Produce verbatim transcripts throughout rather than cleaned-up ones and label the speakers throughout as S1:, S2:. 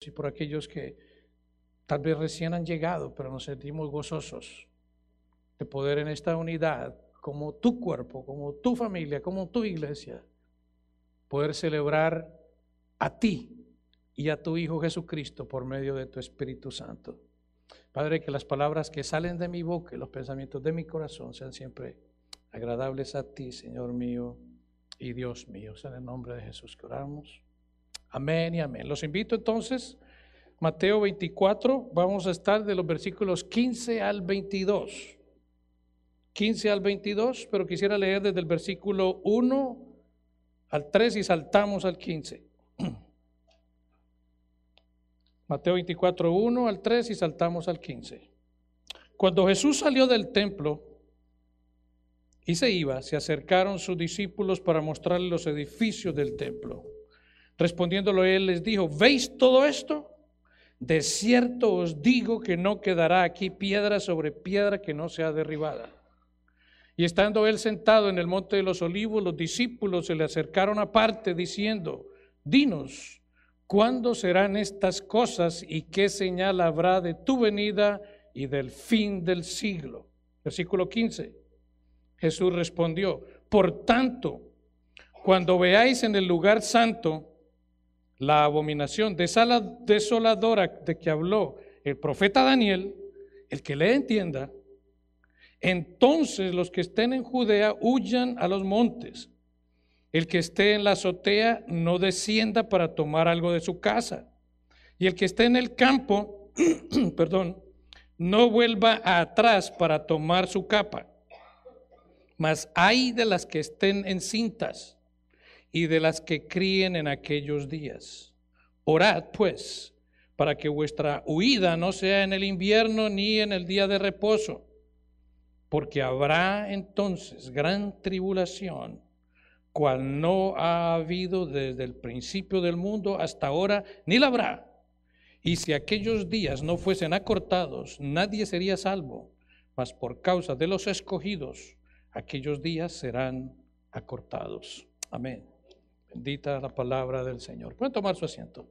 S1: y por aquellos que tal vez recién han llegado, pero nos sentimos gozosos de poder en esta unidad, como tu cuerpo, como tu familia, como tu iglesia, poder celebrar a ti y a tu Hijo Jesucristo por medio de tu Espíritu Santo. Padre, que las palabras que salen de mi boca y los pensamientos de mi corazón sean siempre agradables a ti, Señor mío y Dios mío. En el nombre de Jesús que oramos. Amén y amén. Los invito entonces, Mateo veinticuatro, vamos a estar de los versículos quince al veintidós. quince al veintidós, pero quisiera leer desde el versículo uno al tres y saltamos al quince. Mateo veinticuatro, uno al tres y saltamos al quince. Cuando Jesús salió del templo y se iba, se acercaron sus discípulos para mostrarle los edificios del templo. Respondiéndolo él les dijo: ¿veis todo esto? De cierto os digo que no quedará aquí piedra sobre piedra que no sea derribada. Y estando él sentado en el monte de los olivos, los discípulos se le acercaron aparte diciendo: dinos, ¿cuándo serán estas cosas y qué señal habrá de tu venida y del fin del siglo? Versículo quince. Jesús respondió: por tanto, cuando veáis en el lugar santo la abominación desoladora de que habló el profeta Daniel, el que le entienda, entonces los que estén en Judea huyan a los montes. El que esté en la azotea no descienda para tomar algo de su casa. Y el que esté en el campo, perdón, no vuelva atrás para tomar su capa. Mas ay de las que estén encintas y de las que críen en aquellos días. Orad, pues, para que vuestra huida no sea en el invierno ni en el día de reposo, porque habrá entonces gran tribulación, cual no ha habido desde el principio del mundo hasta ahora, ni la habrá. Y si aquellos días no fuesen acortados, nadie sería salvo, mas por causa de los escogidos, aquellos días serán acortados. Amén. Bendita la palabra del Señor. Pueden tomar su asiento.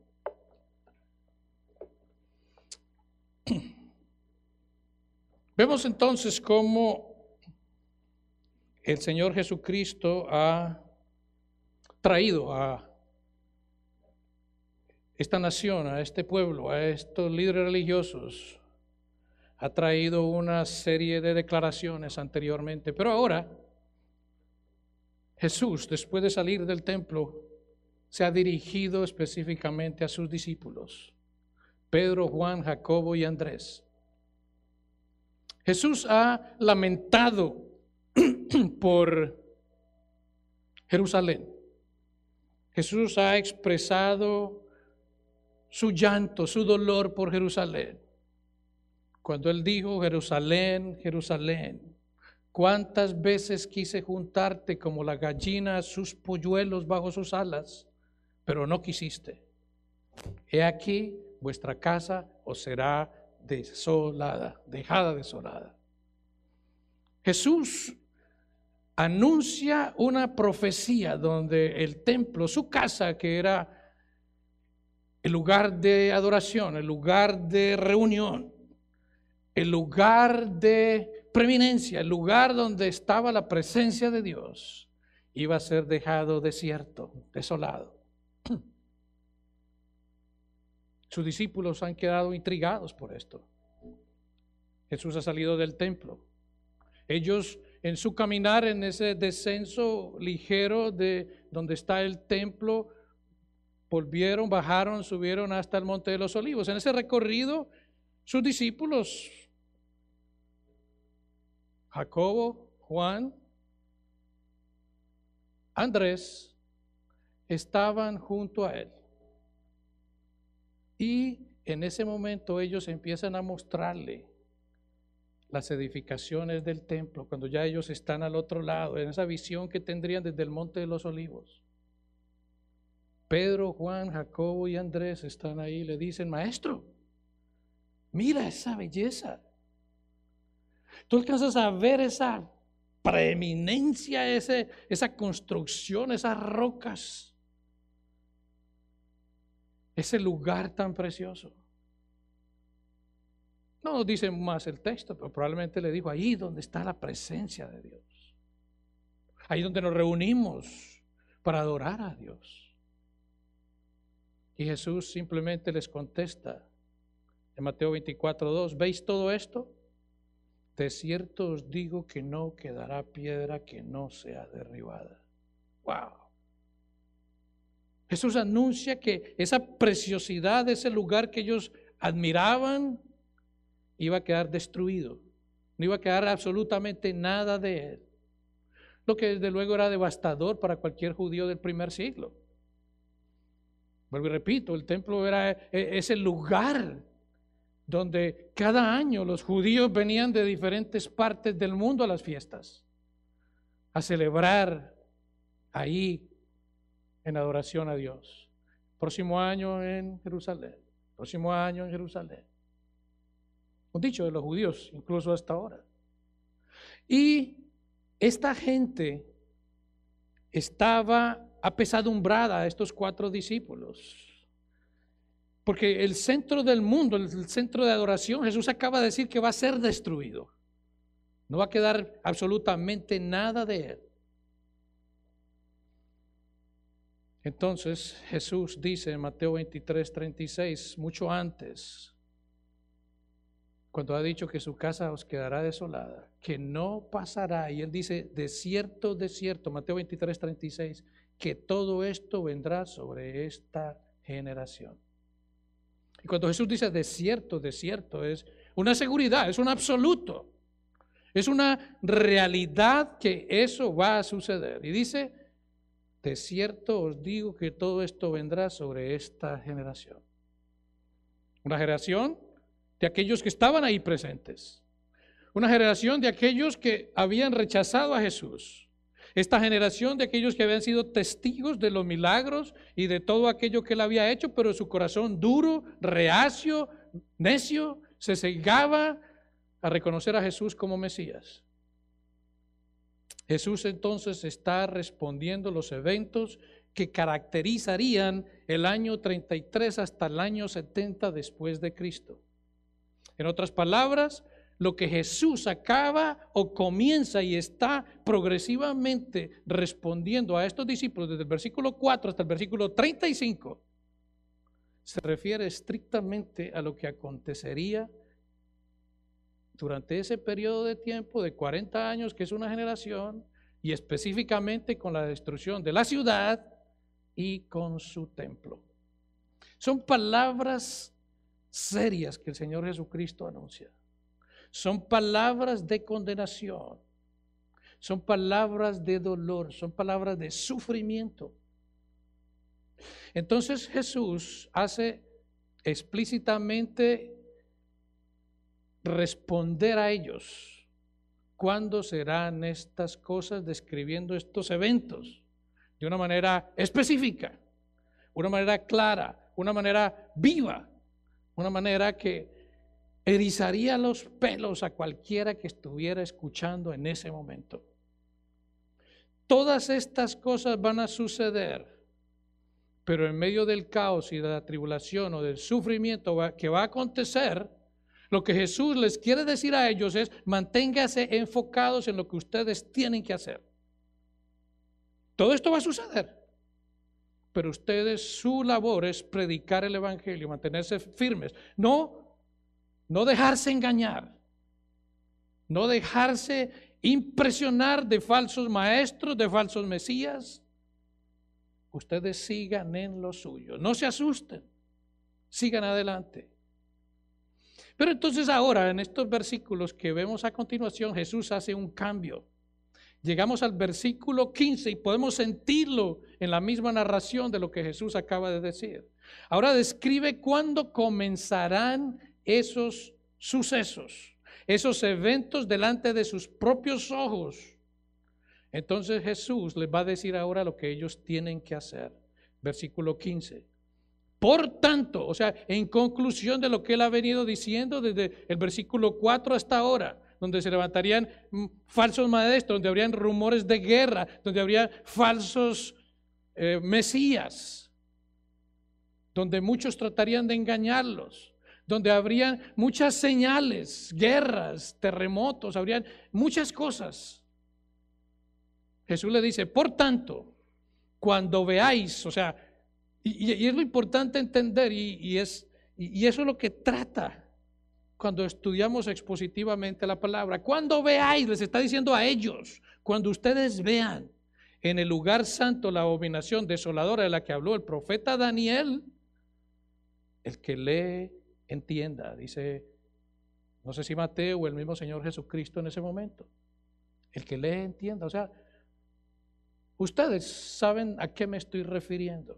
S1: Vemos entonces cómo el Señor Jesucristo ha traído a esta nación, a este pueblo, a estos líderes religiosos, ha traído una serie de declaraciones anteriormente, pero ahora Jesús, después de salir del templo, se ha dirigido específicamente a sus discípulos, Pedro, Juan, Jacobo y Andrés. Jesús ha lamentado por Jerusalén. Jesús ha expresado su llanto, su dolor por Jerusalén. Cuando él dijo: Jerusalén, Jerusalén, ¿cuántas veces quise juntarte como la gallina a sus polluelos bajo sus alas, pero no quisiste? He aquí, vuestra casa os será desolada, dejada desolada. Jesús anuncia una profecía donde el templo, su casa, que era el lugar de adoración, el lugar de reunión, el lugar de preeminencia, el lugar donde estaba la presencia de Dios, iba a ser dejado desierto, desolado. Sus discípulos han quedado intrigados por esto. Jesús ha salido del templo. Ellos, en su caminar en ese descenso ligero de donde está el templo, volvieron, bajaron, subieron hasta el Monte de los Olivos. En ese recorrido, sus discípulos, Jacobo, Juan, Andrés, estaban junto a él. Y en ese momento ellos empiezan a mostrarle las edificaciones del templo, cuando ya ellos están al otro lado, en esa visión que tendrían desde el Monte de los Olivos. Pedro, Juan, Jacobo y Andrés están ahí y le dicen: maestro, mira esa belleza. Tú alcanzas a ver esa preeminencia, ese, esa construcción, esas rocas. ese lugar tan precioso. No nos dice más el texto, pero probablemente le dijo, ahí donde está la presencia de Dios. Ahí donde nos reunimos para adorar a Dios. Y Jesús simplemente les contesta en Mateo veinticuatro dos, ¿veis todo esto? De cierto os digo que no quedará piedra que no sea derribada. Wow. Jesús anuncia que esa preciosidad de ese lugar que ellos admiraban iba a quedar destruido. No iba a quedar absolutamente nada de él. Lo que desde luego era devastador para cualquier judío del primer siglo. Vuelvo y repito, el templo era ese lugar donde cada año los judíos venían de diferentes partes del mundo a las fiestas, a celebrar ahí en adoración a Dios. Próximo año en Jerusalén, próximo año en Jerusalén. Un dicho de los judíos, incluso hasta ahora. Y esta gente estaba apesadumbrada a estos cuatro discípulos. Porque el centro del mundo, el centro de adoración, Jesús acaba de decir que va a ser destruido. No va a quedar absolutamente nada de él. Entonces Jesús dice en Mateo veintitrés, treinta y seis, mucho antes, cuando ha dicho que su casa os quedará desolada, que no pasará, y él dice, de cierto, de cierto, Mateo veintitrés, treinta y seis, que todo esto vendrá sobre esta generación. Y cuando Jesús dice de cierto, de cierto, es una seguridad, es un absoluto, es una realidad que eso va a suceder. Y dice, de cierto os digo que todo esto vendrá sobre esta generación. Una generación de aquellos que estaban ahí presentes. Una generación de aquellos que habían rechazado a Jesús. Esta generación de aquellos que habían sido testigos de los milagros y de todo aquello que él había hecho, pero su corazón duro, reacio, necio, se cegaba a reconocer a Jesús como Mesías. Jesús entonces está respondiendo los eventos que caracterizarían el año treinta y tres hasta el año setenta después de Cristo. En otras palabras, lo que Jesús acaba o comienza y está progresivamente respondiendo a estos discípulos desde el versículo cuatro hasta el versículo treinta y cinco, se refiere estrictamente a lo que acontecería durante ese periodo de tiempo de cuarenta años, que es una generación, y específicamente con la destrucción de la ciudad y con su templo. Son palabras serias que el Señor Jesucristo anuncia. Son palabras de condenación, son palabras de dolor, son palabras de sufrimiento. Entonces Jesús hace explícitamente responder a ellos. ¿Cuándo serán estas cosas? Describiendo estos eventos de una manera específica, una manera clara, una manera viva, una manera que erizaría los pelos a cualquiera que estuviera escuchando en ese momento. Todas estas cosas van a suceder, pero en medio del caos y de la tribulación o del sufrimiento que va a acontecer, lo que Jesús les quiere decir a ellos es: manténganse enfocados en lo que ustedes tienen que hacer. Todo esto va a suceder, pero ustedes, su labor es predicar el evangelio, mantenerse firmes, no No dejarse engañar, no dejarse impresionar de falsos maestros, de falsos mesías. Ustedes sigan en lo suyo, no se asusten, sigan adelante. Pero entonces ahora, en estos versículos que vemos a continuación, Jesús hace un cambio. Llegamos al versículo quince y podemos sentirlo en la misma narración de lo que Jesús acaba de decir. Ahora describe cuándo comenzarán esos sucesos, esos eventos delante de sus propios ojos. Entonces Jesús les va a decir ahora lo que ellos tienen que hacer. Versículo quince. Por tanto, o sea, en conclusión de lo que él ha venido diciendo desde el versículo cuatro hasta ahora, donde se levantarían falsos maestros, donde habrían rumores de guerra, donde habría falsos eh, mesías. donde muchos tratarían de engañarlos, donde habrían muchas señales, guerras, terremotos, habrían muchas cosas. Jesús le dice, por tanto, cuando veáis, o sea, y, y es lo importante entender, y, y, es, y, y eso es lo que trata cuando estudiamos expositivamente la palabra. Cuando veáis, les está diciendo a ellos, cuando ustedes vean en el lugar santo la abominación desoladora de la que habló el profeta Daniel, el que lee entienda, dice, no sé si Mateo o el mismo Señor Jesucristo en ese momento, el que lee entienda, o sea, ustedes saben a qué me estoy refiriendo.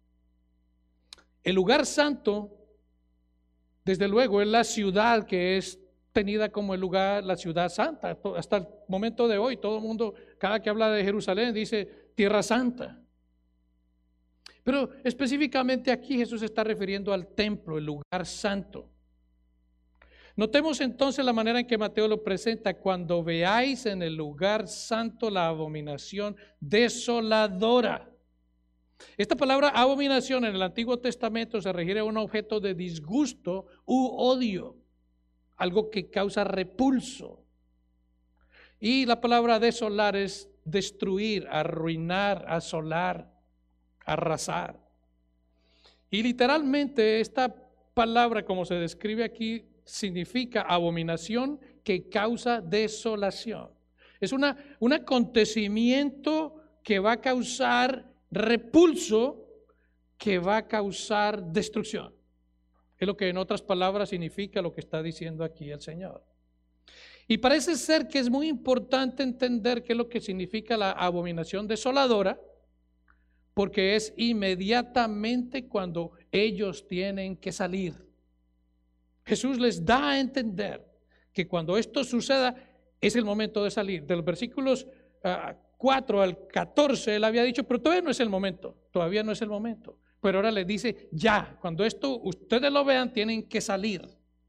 S1: El lugar santo, desde luego, es la ciudad que es tenida como el lugar, la ciudad santa. Hasta el momento de hoy, todo el mundo, cada que habla de Jerusalén, dice tierra santa. Pero específicamente aquí Jesús se está refiriendo al templo, el lugar santo. Notemos entonces la manera en que Mateo lo presenta. Cuando veáis en el lugar santo la abominación desoladora. Esta palabra abominación en el Antiguo Testamento se refiere a un objeto de disgusto u odio, algo que causa repulso. Y la palabra desolar es destruir, arruinar, asolar, arrasar. Y literalmente esta palabra, como se describe aquí, significa abominación que causa desolación. Es una, un acontecimiento que va a causar repulso, que va a causar destrucción. Es lo que en otras palabras significa lo que está diciendo aquí el Señor. Y parece ser que es muy importante entender qué es lo que significa la abominación desoladora, porque es inmediatamente cuando ellos tienen que salir. Jesús les da a entender que cuando esto suceda es el momento de salir. De los versículos uh, cuatro al catorce él había dicho, pero todavía no es el momento, todavía no es el momento. Pero ahora les dice, ya, cuando esto ustedes lo vean, tienen que salir.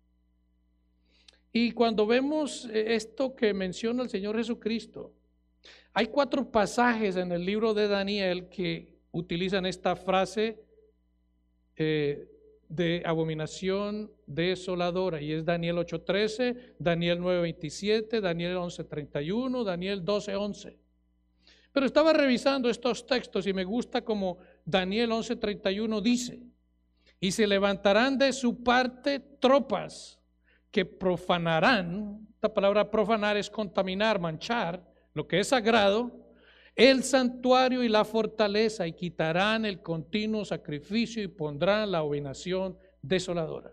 S1: Y cuando vemos esto que menciona el Señor Jesucristo, hay cuatro pasajes en el libro de Daniel que utilizan esta frase eh, de abominación desoladora, y es Daniel ocho trece, Daniel nueve veintisiete, Daniel once treinta y uno, Daniel doce once. Pero estaba revisando estos textos y me gusta como Daniel once treinta y uno dice, y se levantarán de su parte tropas que profanarán, esta palabra profanar es contaminar, manchar, lo que es sagrado, el santuario y la fortaleza, y quitarán el continuo sacrificio y pondrán la abominación desoladora.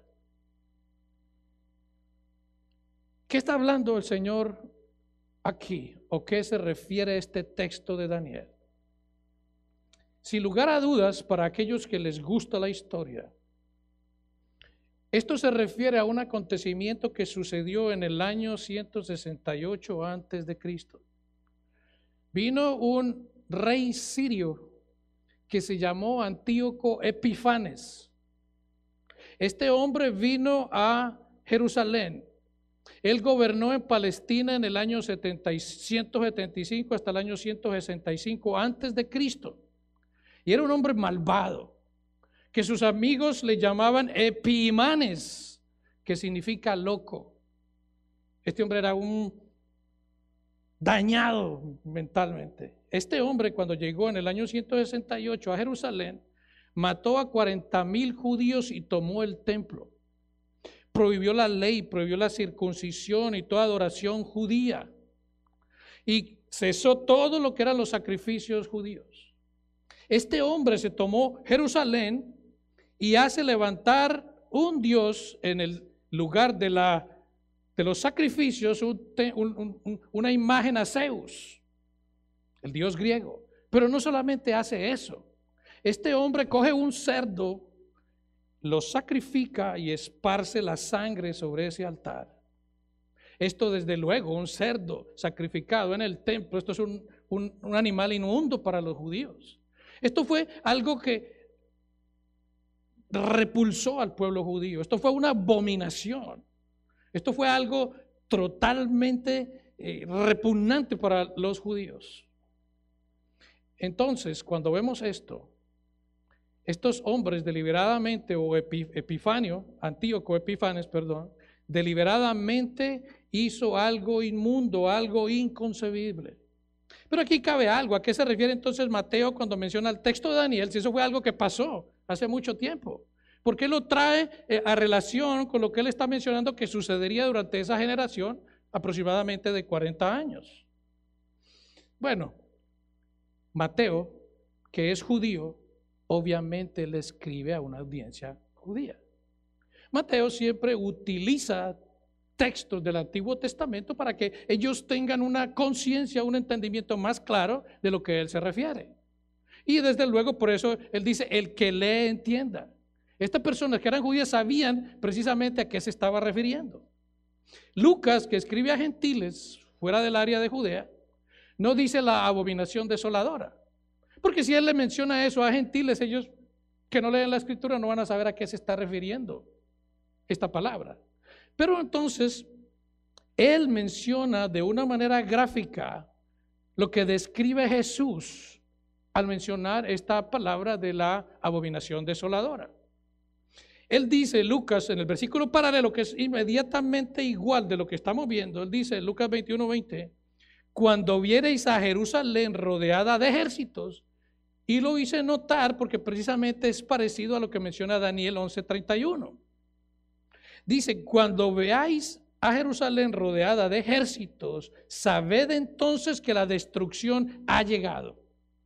S1: ¿Qué está hablando el Señor aquí? ¿O qué se refiere este texto de Daniel? Sin lugar a dudas, para aquellos que les gusta la historia, esto se refiere a un acontecimiento que sucedió en el año ciento sesenta y ocho antes de Cristo. Vino un rey sirio que se llamó Antíoco Epifanes. Este hombre vino a Jerusalén. Él gobernó en Palestina en el año ciento setenta y cinco hasta el año ciento sesenta y cinco antes de Cristo. Y era un hombre malvado, que sus amigos le llamaban Epimanes, que significa loco. Este hombre era un dañado mentalmente. Este hombre, cuando llegó en el año ciento sesenta y ocho a Jerusalén, mató a cuarenta mil judíos y tomó el templo. Prohibió la ley, prohibió la circuncisión y toda adoración judía. Y cesó todo lo que eran los sacrificios judíos. Este hombre se tomó Jerusalén y hace levantar un dios en el lugar de, la, de los sacrificios, un, un, un, una imagen a Zeus, el dios griego. Pero no solamente hace eso. Este hombre coge un cerdo, lo sacrifica y esparce la sangre sobre ese altar. Esto desde luego, un cerdo sacrificado en el templo, esto es un, un, un animal inmundo para los judíos. Esto fue algo que repulsó al pueblo judío. Esto fue una abominación. Esto fue algo totalmente eh, repugnante para los judíos. Entonces, cuando vemos esto, estos hombres deliberadamente, o Epifanio, Antíoco Epifanes, perdón, deliberadamente hizo algo inmundo, algo inconcebible. Pero aquí cabe algo. ¿A qué se refiere entonces Mateo cuando menciona el texto de Daniel? Si eso fue algo que pasó hace mucho tiempo. ¿Por qué lo trae eh, a relación con lo que él está mencionando que sucedería durante esa generación aproximadamente de cuarenta años? Bueno, Mateo, que es judío, obviamente le escribe a una audiencia judía. Mateo siempre utiliza textos del Antiguo Testamento para que ellos tengan una conciencia, un entendimiento más claro de lo que él se refiere. Y desde luego por eso él dice, el que lee entienda. Estas personas que eran judías sabían precisamente a qué se estaba refiriendo. Lucas, que escribe a gentiles fuera del área de Judea, no dice la abominación desoladora. Porque si él le menciona eso a gentiles, ellos que no leen la escritura no van a saber a qué se está refiriendo esta palabra. Pero entonces, él menciona de una manera gráfica lo que describe Jesús al mencionar esta palabra de la abominación desoladora. Él dice, Lucas, en el versículo paralelo, que es inmediatamente igual de lo que estamos viendo, él dice, Lucas veintiuno, veinte, cuando viereis a Jerusalén rodeada de ejércitos, y lo hice notar porque precisamente es parecido a lo que menciona Daniel once, treinta y uno. Dice, cuando veáis a Jerusalén rodeada de ejércitos, sabed entonces que la destrucción ha llegado.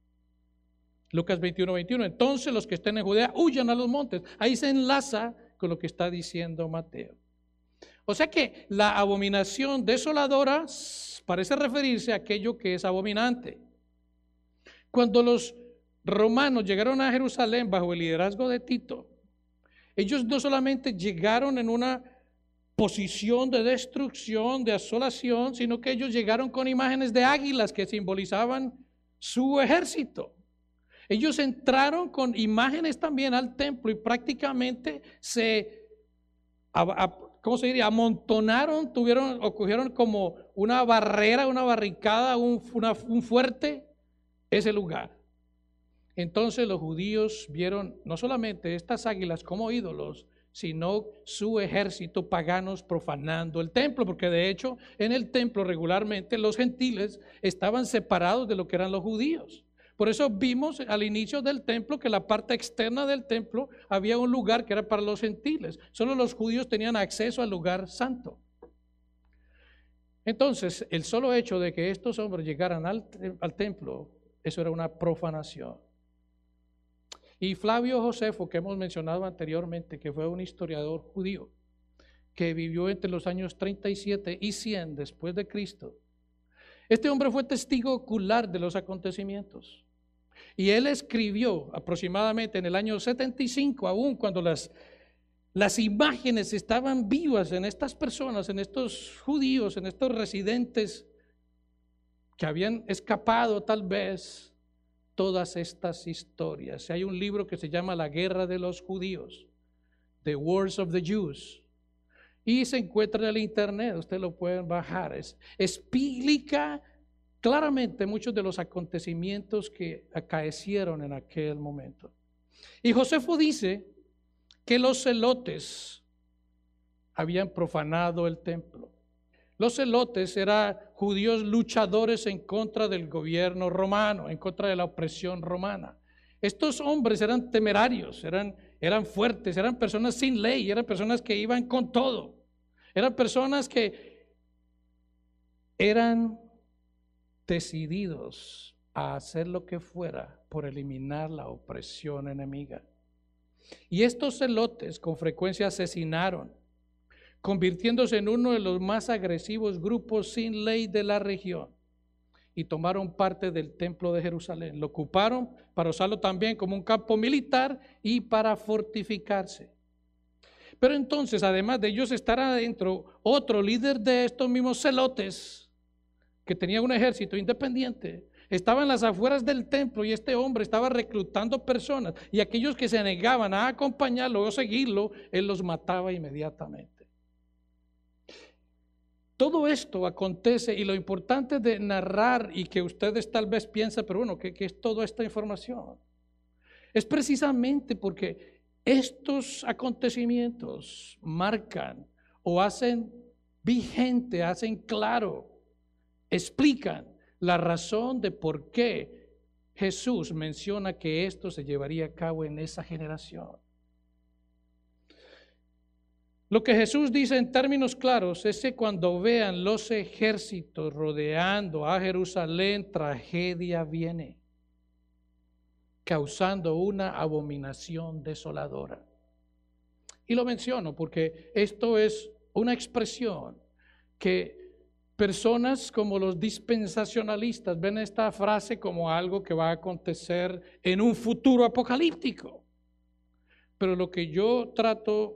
S1: Lucas veintiuno, veintiuno. Entonces los que estén en Judea huyan a los montes. Ahí se enlaza con lo que está diciendo Mateo. O sea que la abominación desoladora parece referirse a aquello que es abominante. Cuando los romanos llegaron a Jerusalén bajo el liderazgo de Tito, ellos no solamente llegaron en una posición de destrucción, de asolación, sino que ellos llegaron con imágenes de águilas que simbolizaban su ejército. Ellos entraron con imágenes también al templo y prácticamente se, a, a, ¿cómo se diría? Amontonaron, tuvieron o cogieron como una barrera, una barricada, un, una, un fuerte, ese lugar. Entonces los judíos vieron no solamente estas águilas como ídolos, sino su ejército paganos profanando el templo, porque de hecho en el templo regularmente los gentiles estaban separados de lo que eran los judíos. Por eso vimos al inicio del templo que la parte externa del templo había un lugar que era para los gentiles. Solo los judíos tenían acceso al lugar santo. Entonces, el solo hecho de que estos hombres llegaran al, al templo, eso era una profanación. Y Flavio Josefo, que hemos mencionado anteriormente, que fue un historiador judío, que vivió entre los años treinta y siete y cien después de Cristo. Este hombre fue testigo ocular de los acontecimientos. Y él escribió aproximadamente en el año setenta y cinco, aún cuando las, las imágenes estaban vivas en estas personas, en estos judíos, en estos residentes que habían escapado tal vez todas estas historias. Hay un libro que se llama La Guerra de los Judíos, The Wars of the Jews, y se encuentra en el internet, usted lo pueden bajar. Es, explica claramente muchos de los acontecimientos que acaecieron en aquel momento. Y Josefo dice que los celotes habían profanado el templo. Los celotes eran judíos luchadores en contra del gobierno romano, en contra de la opresión romana. Estos hombres eran temerarios, eran, eran fuertes, eran personas sin ley, eran personas que iban con todo. Eran personas que eran decididos a hacer lo que fuera por eliminar la opresión enemiga. Y estos celotes con frecuencia asesinaron, convirtiéndose en uno de los más agresivos grupos sin ley de la región, y tomaron parte del templo de Jerusalén. Lo ocuparon para usarlo también como un campo militar y para fortificarse. Pero entonces, además de ellos estar adentro, otro líder de estos mismos celotes, que tenía un ejército independiente, estaba en las afueras del templo, y este hombre estaba reclutando personas, y aquellos que se negaban a acompañarlo o seguirlo, él los mataba inmediatamente. Todo esto acontece, y lo importante de narrar, y que ustedes tal vez piensen, pero bueno, ¿qué, qué es toda esta información? es precisamente porque estos acontecimientos marcan o hacen vigente, hacen claro, explican la razón de por qué Jesús menciona que esto se llevaría a cabo en esa generación. Lo que Jesús dice en términos claros es que cuando vean los ejércitos rodeando a Jerusalén, tragedia viene, causando una abominación desoladora. Y lo menciono porque esto es una expresión que personas como los dispensacionalistas ven esta frase como algo que va a acontecer en un futuro apocalíptico. Pero lo que yo trato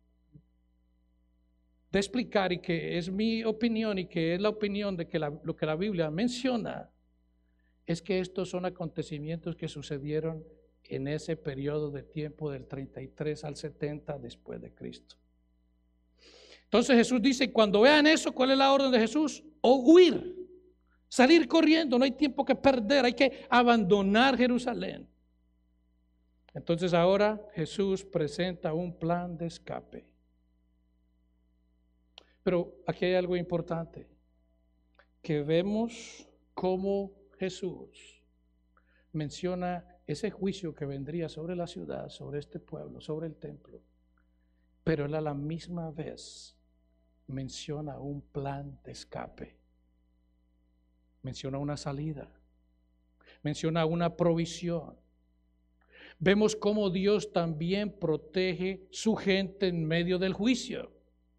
S1: de explicar, y que es mi opinión y que es la opinión de que la, lo que la Biblia menciona, es que estos son acontecimientos que sucedieron en ese periodo de tiempo del treinta y tres al setenta después de Cristo. Entonces Jesús dice, cuando vean eso, ¿cuál es la orden de Jesús? O huir, salir corriendo, no hay tiempo que perder, hay que abandonar Jerusalén. Entonces ahora Jesús presenta un plan de escape. Pero aquí hay algo importante, que vemos cómo Jesús menciona ese juicio que vendría sobre la ciudad, sobre este pueblo, sobre el templo, pero él a la misma vez menciona un plan de escape, menciona una salida, menciona una provisión. Vemos cómo Dios también protege su gente en medio del juicio.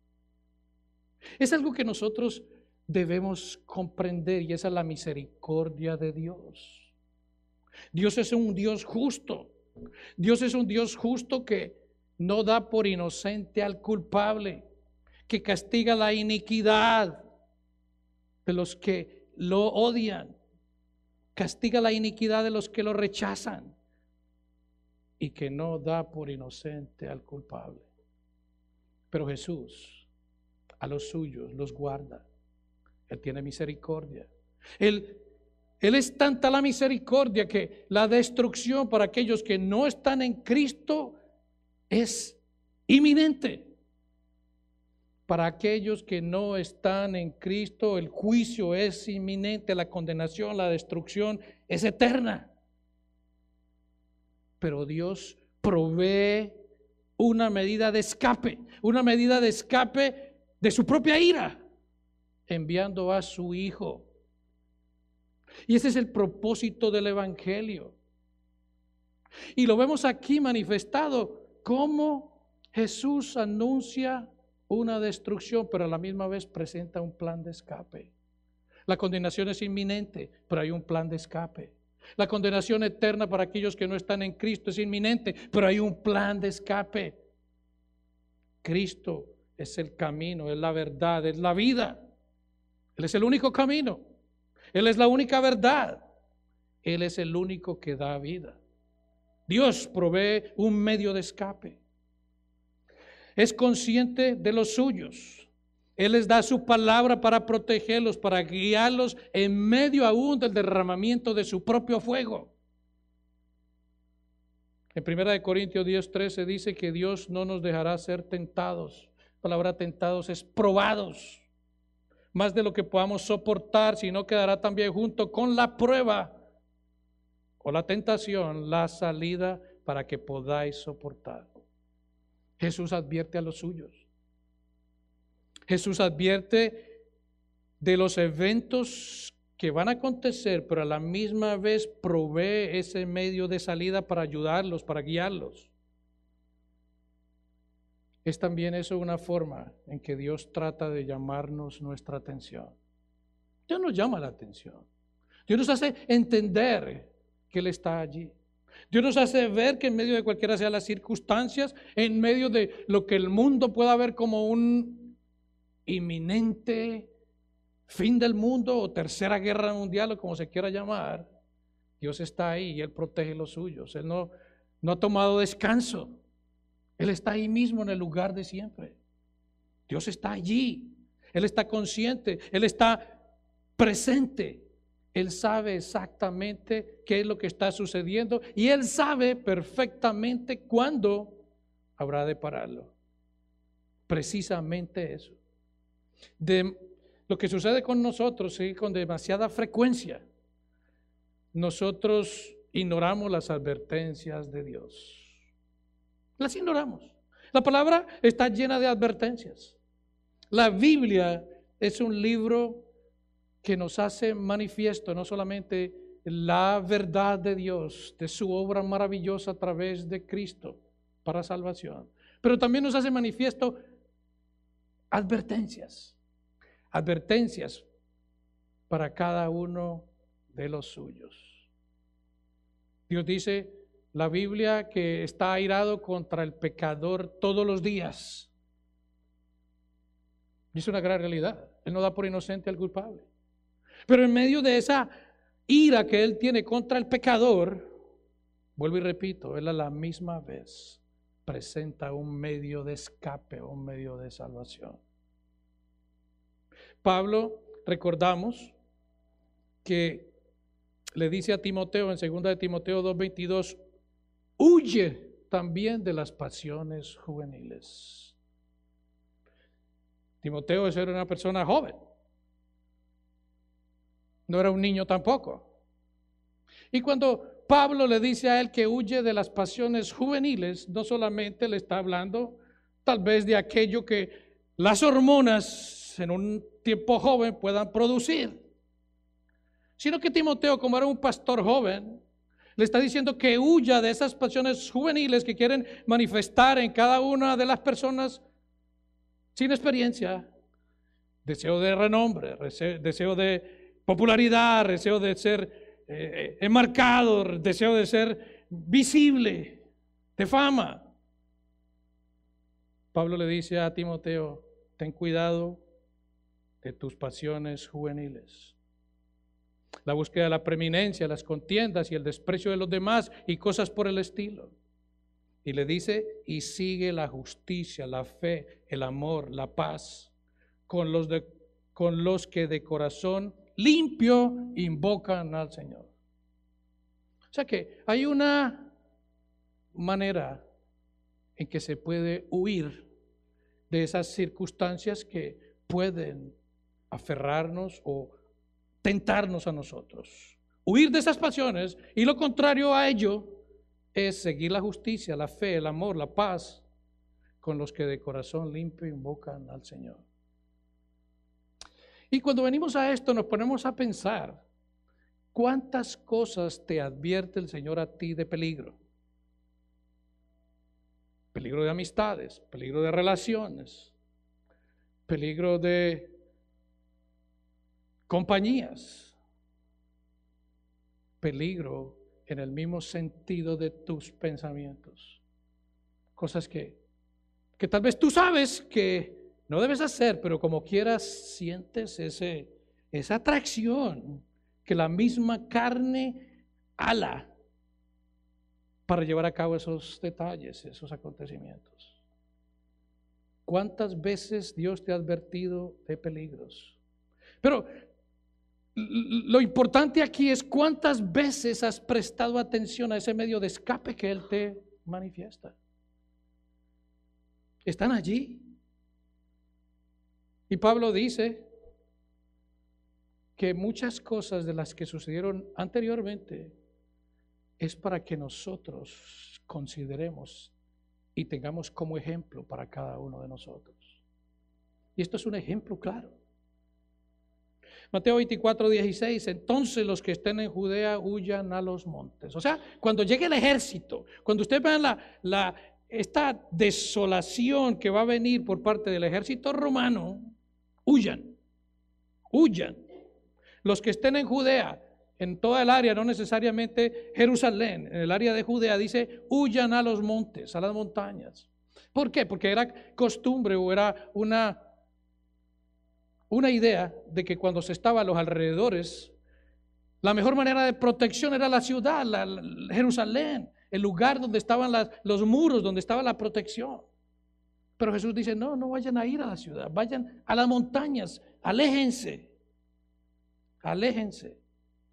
S1: Es algo que nosotros debemos comprender, y esa es la misericordia de Dios. Dios es un Dios justo. Dios es un Dios justo que no da por inocente al culpable, que castiga la iniquidad de los que lo odian, castiga la iniquidad de los que lo rechazan, y que no da por inocente al culpable. Pero Jesús a los suyos los guarda. Él tiene misericordia. Él, él es tanta la misericordia que la destrucción para aquellos que no están en Cristo es inminente. Para aquellos que no están en Cristo, el juicio es inminente, la condenación, la destrucción es eterna. Pero Dios provee una medida de escape, una medida de escape de su propia ira, enviando a su Hijo. Y ese es el propósito del Evangelio. Y lo vemos aquí manifestado, cómo Jesús anuncia una destrucción, pero a la misma vez presenta un plan de escape. La condenación es inminente, pero hay un plan de escape. La condenación eterna para aquellos que no están en Cristo es inminente, pero hay un plan de escape. Cristo es el camino, es la verdad, es la vida. Él es el único camino. Él es la única verdad. Él es el único que da vida. Dios provee un medio de escape. Es consciente de los suyos. Él les da su palabra para protegerlos, para guiarlos en medio aún del derramamiento de su propio fuego. En primera de Corintios diez trece dice que Dios no nos dejará ser tentados. La palabra tentados es probados, más de lo que podamos soportar, sino quedará también junto con la prueba o la tentación, la salida para que podáis soportar. Jesús advierte a los suyos. Jesús advierte de los eventos que van a acontecer, pero a la misma vez provee ese medio de salida para ayudarlos, para guiarlos. Es también eso una forma en que Dios trata de llamarnos nuestra atención. Dios nos llama la atención. Dios nos hace entender que Él está allí. Dios nos hace ver que en medio de cualquiera sean las circunstancias, en medio de lo que el mundo pueda ver como un inminente fin del mundo o tercera guerra mundial o como se quiera llamar, Dios está ahí y Él protege los suyos. Él no, no ha tomado descanso. Él está ahí mismo en el lugar de siempre. Dios está allí. Él está consciente. Él está presente. Él sabe exactamente qué es lo que está sucediendo y Él sabe perfectamente cuándo habrá de pararlo. Precisamente eso. De lo que sucede con nosotros, ¿sí? Con demasiada frecuencia, nosotros ignoramos las advertencias de Dios. Las ignoramos. La palabra está llena de advertencias. La Biblia es un libro que nos hace manifiesto no solamente la verdad de Dios, de su obra maravillosa a través de Cristo para salvación, pero también nos hace manifiesto advertencias, advertencias para cada uno de los suyos. Dios dice, la Biblia, que está airado contra el pecador todos los días. Y es una gran realidad. Él no da por inocente al culpable. Pero en medio de esa ira que Él tiene contra el pecador, vuelvo y repito, Él a la misma vez presenta un medio de escape, un medio de salvación. Pablo, recordamos que le dice a Timoteo en segunda de Timoteo dos veintidós, huye también de las pasiones juveniles. Timoteo era una persona joven, no era un niño tampoco. Y cuando Pablo le dice a él que huye de las pasiones juveniles, no solamente le está hablando tal vez de aquello que las hormonas en un tiempo joven puedan producir, sino que Timoteo, como era un pastor joven, le está diciendo que huya de esas pasiones juveniles que quieren manifestar en cada una de las personas sin experiencia, deseo de renombre, deseo de popularidad, deseo de ser eh, enmarcado, deseo de ser visible, de fama. Pablo le dice a Timoteo, ten cuidado de tus pasiones juveniles. La búsqueda de la preeminencia, las contiendas y el desprecio de los demás y cosas por el estilo. Y le dice, y sigue la justicia, la fe, el amor, la paz, con los, de, con los que de corazón limpio invocan al Señor. O sea que hay una manera en que se puede huir de esas circunstancias que pueden aferrarnos o tentarnos a nosotros. Huir de esas pasiones, y lo contrario a ello es seguir la justicia, la fe, el amor, la paz con los que de corazón limpio invocan al Señor. Y cuando venimos a esto nos ponemos a pensar cuántas cosas te advierte el Señor a ti de peligro. Peligro de amistades, peligro de relaciones, peligro de compañías, peligro en el mismo sentido de tus pensamientos. Cosas que, que tal vez tú sabes que no debes hacer, pero como quieras sientes ese, esa atracción que la misma carne ala para llevar a cabo esos detalles, esos acontecimientos. ¿Cuántas veces Dios te ha advertido de peligros? Pero lo importante aquí es cuántas veces has prestado atención a ese medio de escape que Él te manifiesta. Están allí. Y Pablo dice que muchas cosas de las que sucedieron anteriormente es para que nosotros consideremos y tengamos como ejemplo para cada uno de nosotros. Y esto es un ejemplo claro. Mateo veinticuatro, dieciséis, entonces los que estén en Judea huyan a los montes. O sea, cuando llegue el ejército, cuando ustedes vean la, la, esta desolación que va a venir por parte del ejército romano, huyan, huyan. Los que estén en Judea, en toda el área, no necesariamente Jerusalén, en el área de Judea, dice, huyan a los montes, a las montañas. ¿Por qué? Porque era costumbre o era una... Una idea de que cuando se estaba a los alrededores, la mejor manera de protección era la ciudad, la, la, Jerusalén, el lugar donde estaban las, los muros, donde estaba la protección. Pero Jesús dice, no, no vayan a ir a la ciudad, vayan a las montañas, aléjense, aléjense.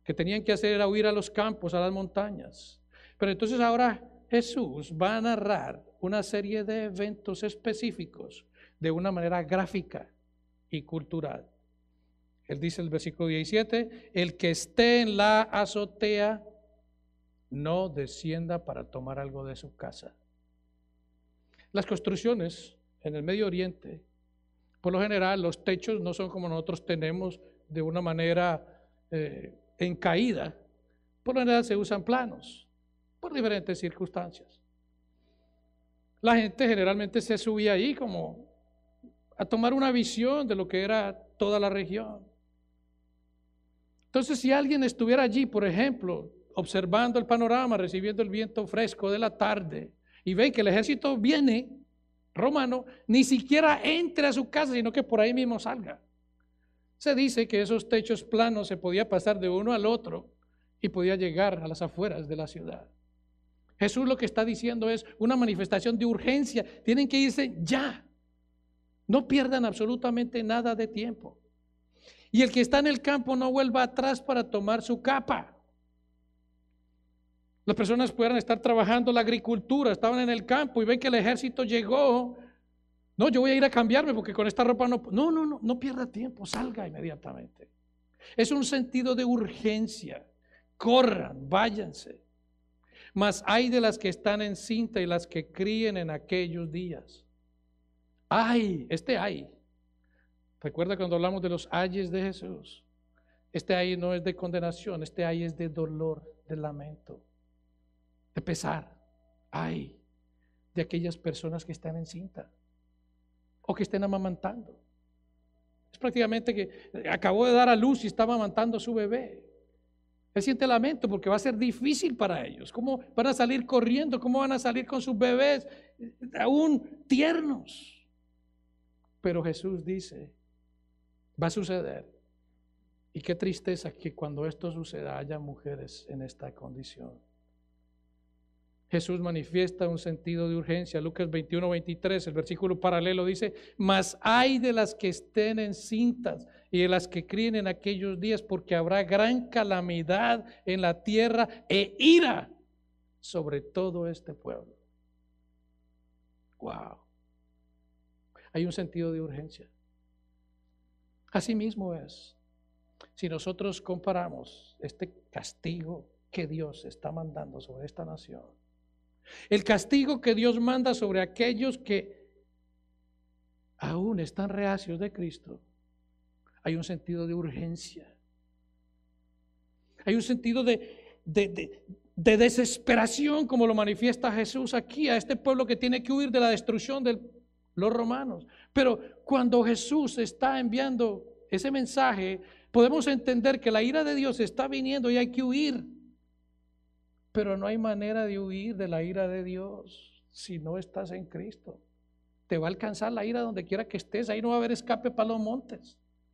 S1: que tenían que hacer era huir a los campos, a las montañas. Pero entonces ahora Jesús va a narrar una serie de eventos específicos de una manera gráfica y cultural. Él dice en el versículo diecisiete, el que esté en la azotea no descienda para tomar algo de su casa. Las construcciones en el Medio Oriente, por lo general, los techos no son como nosotros tenemos de una manera eh, en caída. Por lo general se usan planos, por diferentes circunstancias. La gente generalmente se subía ahí como a tomar una visión de lo que era toda la región. Entonces, si alguien estuviera allí, por ejemplo, observando el panorama, recibiendo el viento fresco de la tarde, y ve que el ejército viene romano, ni siquiera entre a su casa, sino que por ahí mismo salga. Se dice que esos techos planos se podía pasar de uno al otro y podía llegar a las afueras de la ciudad. Jesús lo que está diciendo es una manifestación de urgencia. Tienen que irse ya. No pierdan absolutamente nada de tiempo. Y el que está en el campo no vuelva atrás para tomar su capa. Las personas puedan estar trabajando la agricultura, estaban en el campo y ven que el ejército llegó. No, yo voy a ir a cambiarme porque con esta ropa no. No, no, no, no pierda tiempo, salga inmediatamente. Es un sentido de urgencia. Corran, váyanse. Mas hay de las que están en cinta y las que críen en aquellos días. Ay, este ay. Recuerda cuando hablamos de los ayes de Jesús. Este ay no es de condenación, este ay es de dolor, de lamento, de pesar. Ay de aquellas personas que están en cinta o que estén amamantando. Es prácticamente que acabó de dar a luz y está amamantando a su bebé. Él siente lamento porque va a ser difícil para ellos. ¿Cómo van a salir corriendo? ¿Cómo van a salir con sus bebés aún tiernos? Pero Jesús dice, va a suceder. Y qué tristeza que cuando esto suceda haya mujeres en esta condición. Jesús manifiesta un sentido de urgencia. Lucas veintiuno, veintitrés, el versículo paralelo dice, mas hay de las que estén encintas y de las que críen en aquellos días, porque habrá gran calamidad en la tierra e ira sobre todo este pueblo. Wow. Hay un sentido de urgencia. Así mismo es. Si nosotros comparamos este castigo que Dios está mandando sobre esta nación, el castigo que Dios manda sobre aquellos que aún están reacios de Cristo, hay un sentido de urgencia. Hay un sentido de, de, de, de desesperación, como lo manifiesta Jesús aquí, a este pueblo que tiene que huir de la destrucción de los romanos. Pero cuando Jesús está enviando ese mensaje, podemos entender que la ira de Dios está viniendo y hay que huir. Pero no hay manera de huir de la ira de Dios si no estás en Cristo. Te va a alcanzar la ira donde quiera que estés. Ahí no va a haber escape para los montes.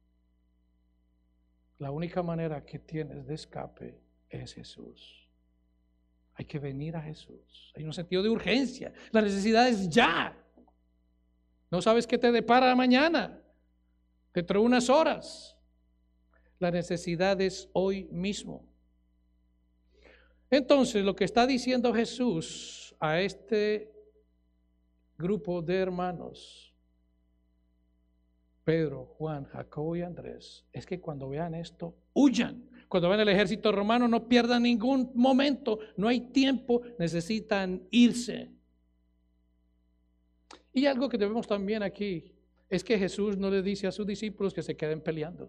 S1: La única manera que tienes de escape es Jesús. Hay que venir a Jesús. Hay un sentido de urgencia. La necesidad es ya. No sabes qué te depara mañana, dentro de unas horas. La necesidad es hoy mismo. Entonces, lo que está diciendo Jesús a este grupo de hermanos, Pedro, Juan, Jacobo y Andrés, es que cuando vean esto, huyan. Cuando vean el ejército romano, no pierdan ningún momento, no hay tiempo, necesitan irse. Y algo que debemos también aquí es que Jesús no le dice a sus discípulos que se queden peleando.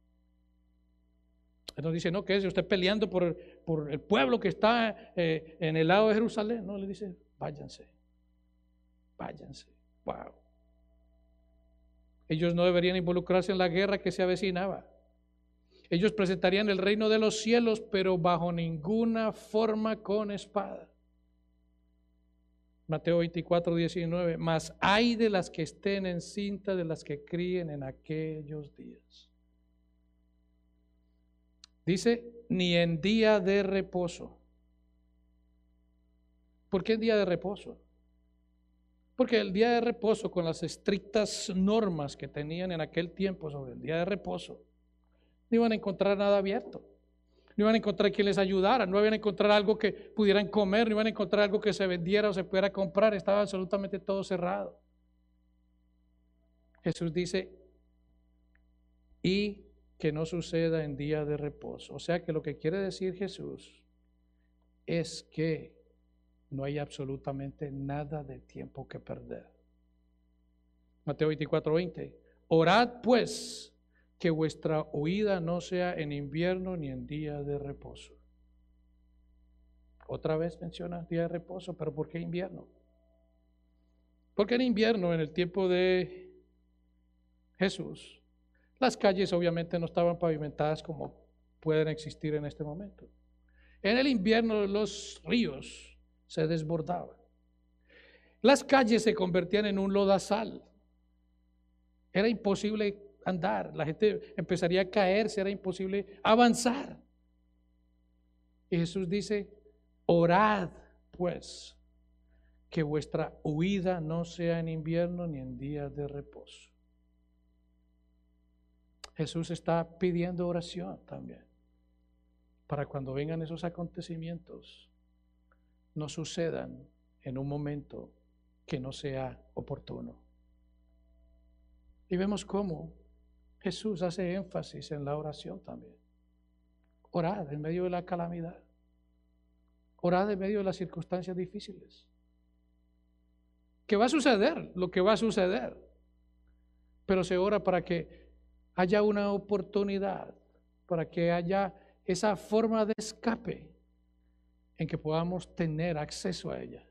S1: Él nos dice, no, que es usted peleando por, por el pueblo que está eh, en el lado de Jerusalén. No, le dice, váyanse, váyanse. Wow. Ellos no deberían involucrarse en la guerra que se avecinaba. Ellos presentarían el reino de los cielos, pero bajo ninguna forma con espada. Mateo veinticuatro, diecinueve, mas hay de las que estén en cinta, de las que críen en aquellos días. Dice, ni en día de reposo. ¿Por qué en día de reposo? Porque el día de reposo, con las estrictas normas que tenían en aquel tiempo sobre el día de reposo, no iban a encontrar nada abierto. no iban a encontrar quien les ayudara, no iban a encontrar algo que pudieran comer, no iban a encontrar algo que se vendiera o se pudiera comprar, estaba absolutamente todo cerrado. Jesús dice, y que no suceda en día de reposo. O sea que lo que quiere decir Jesús es que no hay absolutamente nada de tiempo que perder. Mateo veinticuatro, veinte. Orad pues que vuestra huida no sea en invierno ni en día de reposo. Otra vez menciona día de reposo, pero ¿por qué invierno? Porque en invierno, en el tiempo de Jesús, las calles obviamente no estaban pavimentadas como pueden existir en este momento. En el invierno los ríos se desbordaban. Las calles se convertían en un lodazal. Era imposible andar, la gente empezaría a caerse, era imposible avanzar. Y Jesús dice, orad pues, que vuestra huida no sea en invierno ni en días de reposo. Jesús está pidiendo oración también, para cuando vengan esos acontecimientos, no sucedan en un momento que no sea oportuno. Y vemos cómo Jesús hace énfasis en la oración también. Orad en medio de la calamidad. Orad en medio de las circunstancias difíciles. Que va a suceder lo que va a suceder, pero se ora para que haya una oportunidad, para que haya esa forma de escape en que podamos tener acceso a ella.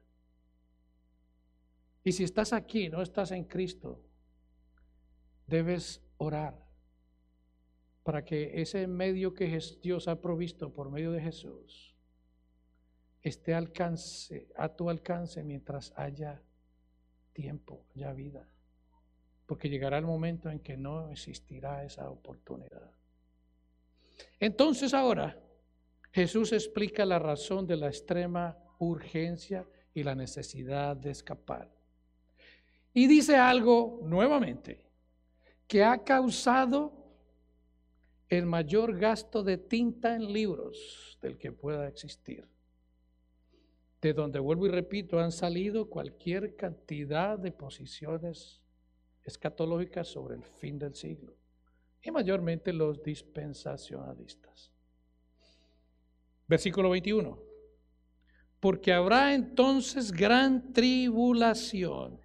S1: Y si estás aquí, no estás en Cristo, debes orar para que ese medio que Dios ha provisto por medio de Jesús esté alcance, a tu alcance mientras haya tiempo, haya vida. Porque llegará el momento en que no existirá esa oportunidad. Entonces ahora Jesús explica la razón de la extrema urgencia y la necesidad de escapar. Y dice algo nuevamente que ha causado el mayor gasto de tinta en libros del que pueda existir. De donde, vuelvo y repito, han salido cualquier cantidad de posiciones escatológicas sobre el fin del siglo, y mayormente los dispensacionalistas. Versículo veintiuno. Porque habrá entonces gran tribulación,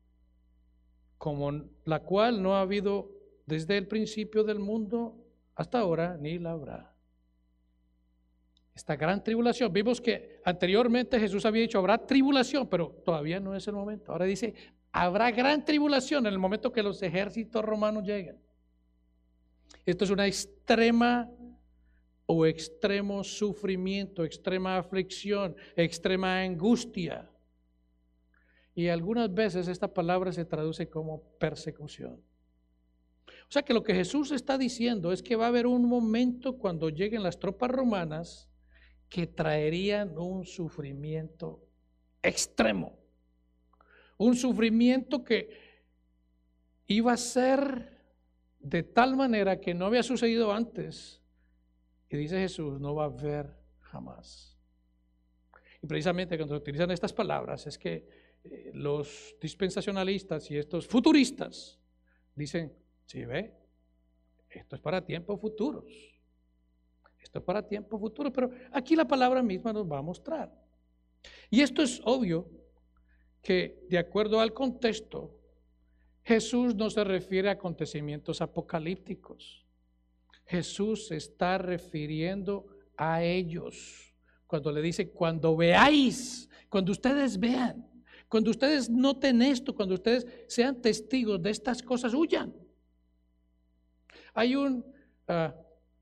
S1: como la cual no ha habido desde el principio del mundo hasta ahora, ni la habrá. Esta gran tribulación, vimos que anteriormente Jesús había dicho habrá tribulación, pero todavía no es el momento. Ahora dice habrá gran tribulación en el momento que los ejércitos romanos lleguen. Esto es una extrema o extremo sufrimiento, extrema aflicción, extrema angustia. Y algunas veces esta palabra se traduce como persecución. O sea que lo que Jesús está diciendo es que va a haber un momento cuando lleguen las tropas romanas que traerían un sufrimiento extremo. Un sufrimiento que iba a ser de tal manera que no había sucedido antes. Y dice Jesús, no va a haber jamás. Y precisamente cuando se utilizan estas palabras es que eh, los dispensacionalistas y estos futuristas dicen, sí, ve, esto es para tiempos futuros. Esto es para tiempos futuros, pero aquí la palabra misma nos va a mostrar. Y esto es obvio que de acuerdo al contexto, Jesús no se refiere a acontecimientos apocalípticos. Jesús se está refiriendo a ellos. Cuando le dice, cuando veáis, cuando ustedes vean, cuando ustedes noten esto, cuando ustedes sean testigos de estas cosas, huyan. Hay un, uh,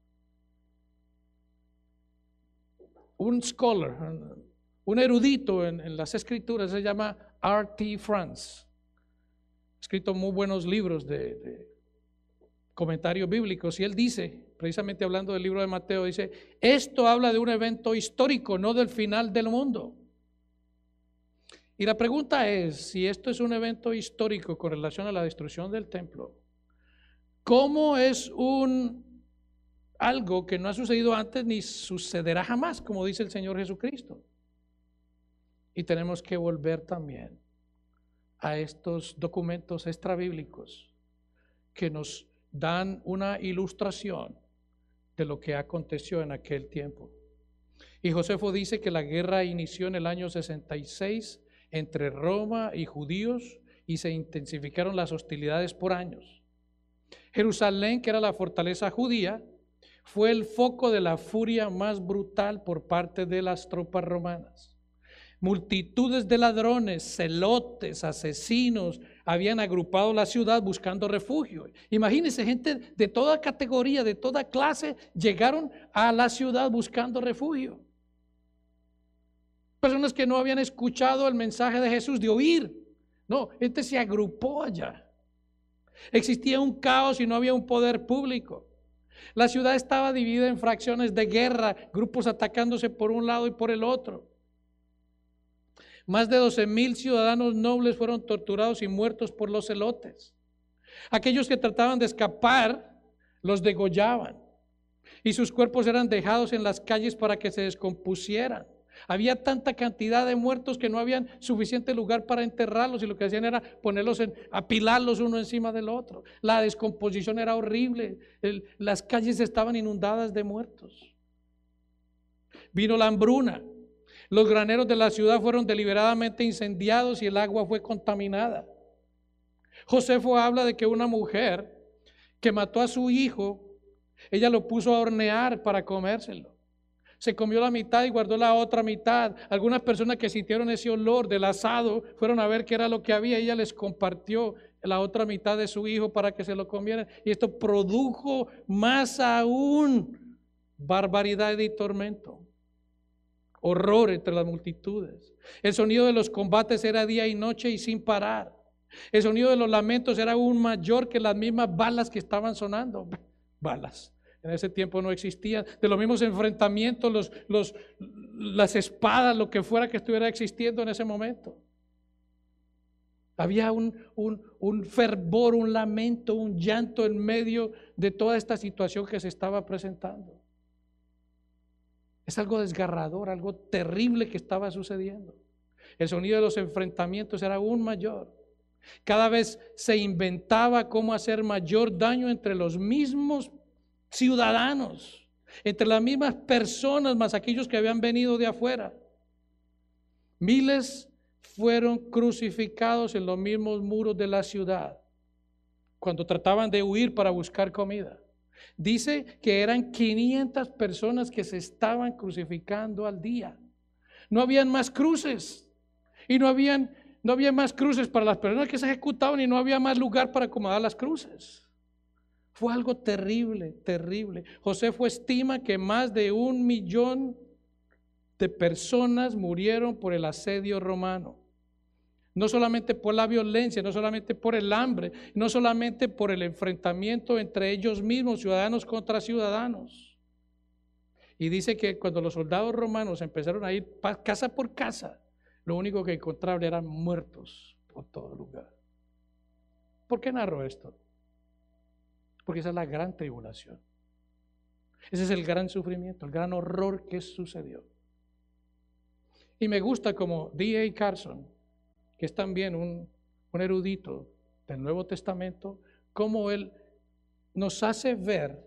S1: un scholar, un erudito en, en las escrituras, se llama R T France. Ha escrito muy buenos libros de, de comentarios bíblicos y él dice, precisamente hablando del libro de Mateo, dice, esto habla de un evento histórico, no del final del mundo. Y la pregunta es, si esto es un evento histórico con relación a la destrucción del templo, ¿cómo es un algo que no ha sucedido antes ni sucederá jamás, como dice el Señor Jesucristo. Y tenemos que volver también a estos documentos extrabíblicos que nos dan una ilustración de lo que aconteció en aquel tiempo. Y Josefo dice que la guerra inició en el año sesenta y seis entre Roma y judíos y se intensificaron las hostilidades por años. Jerusalén, que era la fortaleza judía, fue el foco de la furia más brutal por parte de las tropas romanas. Multitudes de ladrones, celotes, asesinos habían agrupado la ciudad buscando refugio. Imagínense, gente de toda categoría, de toda clase, llegaron a la ciudad buscando refugio. Personas que no habían escuchado el mensaje de Jesús de oír. No, este se agrupó allá. Existía un caos y no había un poder público. La ciudad estaba dividida en fracciones de guerra, grupos atacándose por un lado y por el otro. Más de doce mil ciudadanos nobles fueron torturados y muertos por los celotes. Aquellos que trataban de escapar, los degollaban. Y sus cuerpos eran dejados en las calles para que se descompusieran. Había tanta cantidad de muertos que no había suficiente lugar para enterrarlos y lo que hacían era ponerlos, en, apilarlos uno encima del otro. La descomposición era horrible, el, las calles estaban inundadas de muertos. Vino la hambruna, los graneros de la ciudad fueron deliberadamente incendiados y el agua fue contaminada. Josefo habla de que una mujer que mató a su hijo, ella lo puso a hornear para comérselo. Se comió la mitad y guardó la otra mitad. Algunas personas que sintieron ese olor del asado fueron a ver qué era lo que había. Ella les compartió la otra mitad de su hijo para que se lo comieran. Y esto produjo más aún barbaridad y tormento. Horror entre las multitudes. El sonido de los combates era día y noche y sin parar. El sonido de los lamentos era aún mayor que las mismas balas que estaban sonando. Balas. En ese tiempo no existían. De los mismos enfrentamientos, los, los, las espadas, lo que fuera que estuviera existiendo en ese momento. Había un, un, un fervor, un lamento, un llanto en medio de toda esta situación que se estaba presentando. Es algo desgarrador, algo terrible que estaba sucediendo. El sonido de los enfrentamientos era aún mayor. Cada vez se inventaba cómo hacer mayor daño entre los mismos ciudadanos, entre las mismas personas, más aquellos que habían venido de afuera. Miles fueron crucificados en los mismos muros de la ciudad cuando trataban de huir para buscar comida. Dice que eran quinientas personas que se estaban crucificando al día. No habían más cruces y no habían, no había más cruces para las personas que se ejecutaban y no había más lugar para acomodar las cruces. Fue algo terrible, terrible. Josefo estima que más de un millón de personas murieron por el asedio romano. No solamente por la violencia, no solamente por el hambre, no solamente por el enfrentamiento entre ellos mismos, ciudadanos contra ciudadanos. Y dice que cuando los soldados romanos empezaron a ir casa por casa, lo único que encontraban eran muertos por todo lugar. ¿Por qué narro esto? Porque esa es la gran tribulación. Ese es el gran sufrimiento, el gran horror que sucedió. Y me gusta como D A Carson, que es también un, un erudito del Nuevo Testamento, cómo él nos hace ver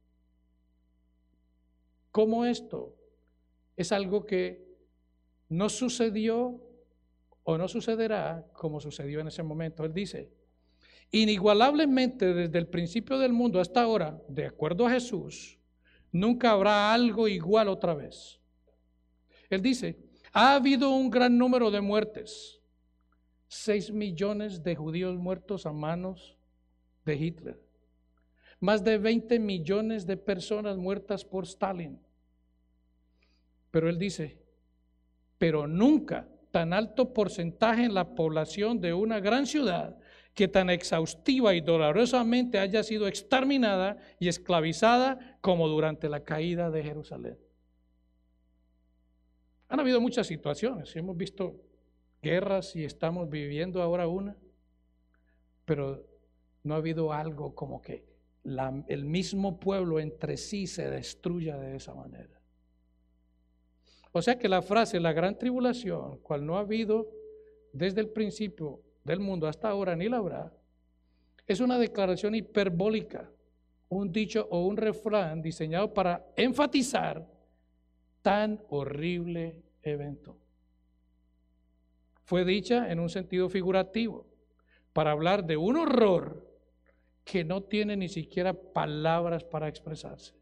S1: cómo esto es algo que no sucedió o no sucederá como sucedió en ese momento. Él dice: inigualablemente desde el principio del mundo hasta ahora, de acuerdo a Jesús, nunca habrá algo igual otra vez. Él dice: ha habido un gran número de muertes, seis millones de judíos muertos a manos de Hitler, más de veinte millones de personas muertas por Stalin. Pero él dice: pero nunca tan alto porcentaje en la población de una gran ciudad que tan exhaustiva y dolorosamente haya sido exterminada y esclavizada como durante la caída de Jerusalén. Han habido muchas situaciones, hemos visto guerras y estamos viviendo ahora una, pero no ha habido algo como que la, el mismo pueblo entre sí se destruya de esa manera. O sea que la frase la gran tribulación, cual no ha habido desde el principio del mundo hasta ahora ni la habrá, es una declaración hiperbólica, un dicho o un refrán diseñado para enfatizar tan horrible evento. Fue dicha en un sentido figurativo, para hablar de un horror que no tiene ni siquiera palabras para expresarse.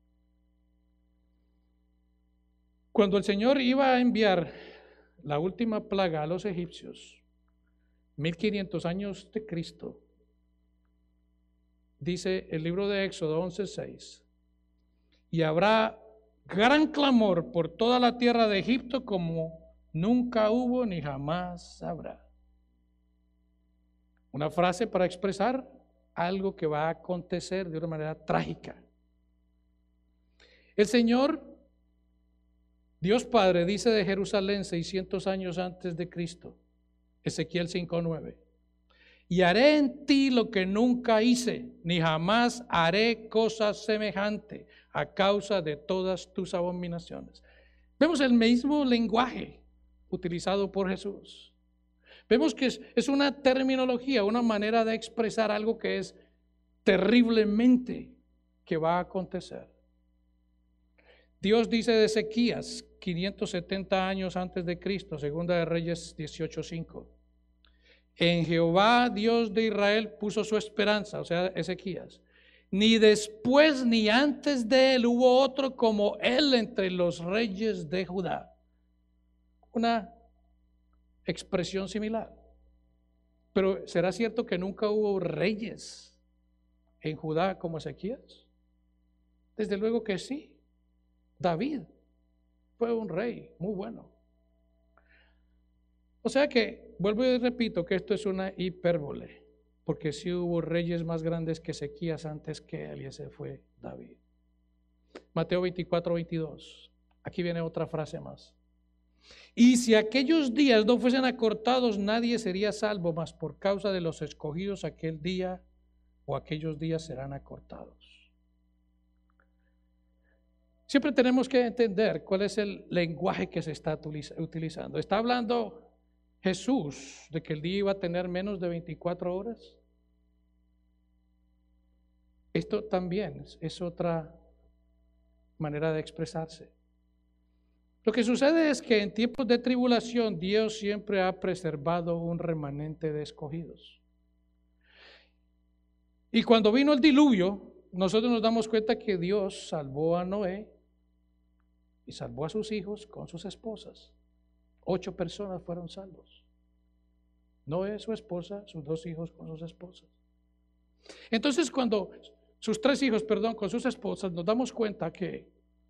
S1: Cuando el Señor iba a enviar la última plaga a los egipcios, mil quinientos años de Cristo, dice el libro de Éxodo once seis, y habrá gran clamor por toda la tierra de Egipto como nunca hubo ni jamás habrá. Una frase para expresar algo que va a acontecer de una manera trágica. El Señor, Dios Padre, dice de Jerusalén seiscientos años antes de Cristo, Ezequiel cinco nueve, y haré en ti lo que nunca hice, ni jamás haré cosa semejante a causa de todas tus abominaciones. Vemos el mismo lenguaje utilizado por Jesús. Vemos que es, es una terminología, una manera de expresar algo que es terriblemente que va a acontecer. Dios dice de Ezequías, quinientos setenta años antes de Cristo, Segunda de Reyes dieciocho cinco. En Jehová, Dios de Israel, puso su esperanza, o sea, Ezequías. Ni después ni antes de él hubo otro como él entre los reyes de Judá. Una expresión similar. Pero ¿será cierto que nunca hubo reyes en Judá como Ezequías? Desde luego que sí. David fue un rey muy bueno. O sea que, vuelvo y repito que esto es una hipérbole, porque sí hubo reyes más grandes que Ezequías antes que él, y ese fue David. Mateo veinticuatro veintidós. Aquí viene otra frase más. Y si aquellos días no fuesen acortados, nadie sería salvo, mas por causa de los escogidos aquel día o aquellos días serán acortados. Siempre tenemos que entender cuál es el lenguaje que se está utilizando. ¿Está hablando Jesús de que el día iba a tener menos de veinticuatro horas? Esto también es otra manera de expresarse. Lo que sucede es que en tiempos de tribulación Dios siempre ha preservado un remanente de escogidos. Y cuando vino el diluvio, nosotros nos damos cuenta que Dios salvó a Noé y salvó a sus hijos con sus esposas. Ocho personas fueron salvos. Noé, su esposa, sus dos hijos con sus esposas. Entonces cuando sus tres hijos, perdón, con sus esposas, nos damos cuenta que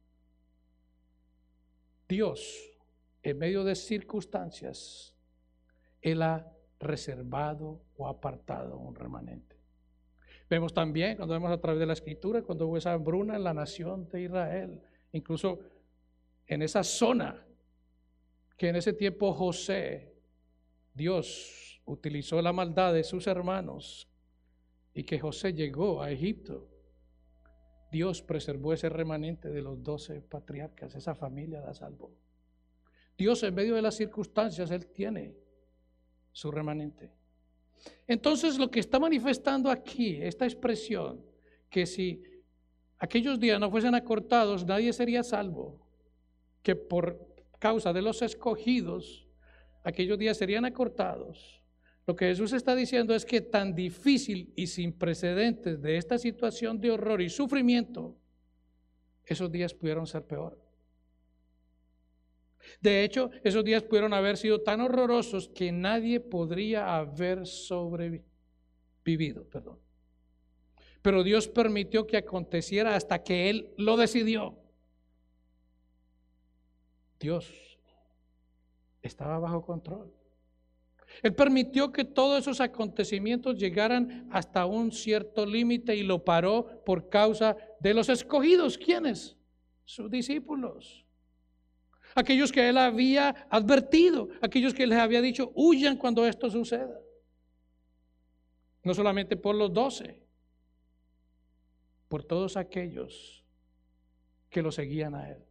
S1: Dios, en medio de circunstancias, Él ha reservado o apartado un remanente. Vemos también, cuando vemos a través de la Escritura, cuando hubo esa hambruna en la nación de Israel, incluso en esa zona, que en ese tiempo José, Dios utilizó la maldad de sus hermanos y que José llegó a Egipto. Dios preservó ese remanente de los doce patriarcas, esa familia la salvó. Dios, en medio de las circunstancias, Él tiene su remanente. Entonces, lo que está manifestando aquí, esta expresión, que si aquellos días no fuesen acortados, nadie sería salvo, que por causa de los escogidos, aquellos días serían acortados. Lo que Jesús está diciendo es que tan difícil y sin precedentes de esta situación de horror y sufrimiento, esos días pudieron ser peor. De hecho, esos días pudieron haber sido tan horrorosos que nadie podría haber sobrevivido, perdón. Pero Dios permitió que aconteciera hasta que Él lo decidió. Dios estaba bajo control. Él permitió que todos esos acontecimientos llegaran hasta un cierto límite y lo paró por causa de los escogidos. ¿Quiénes? Sus discípulos. Aquellos que Él había advertido, aquellos que les había dicho, huyan cuando esto suceda. No solamente por los doce, por todos aquellos que lo seguían a él.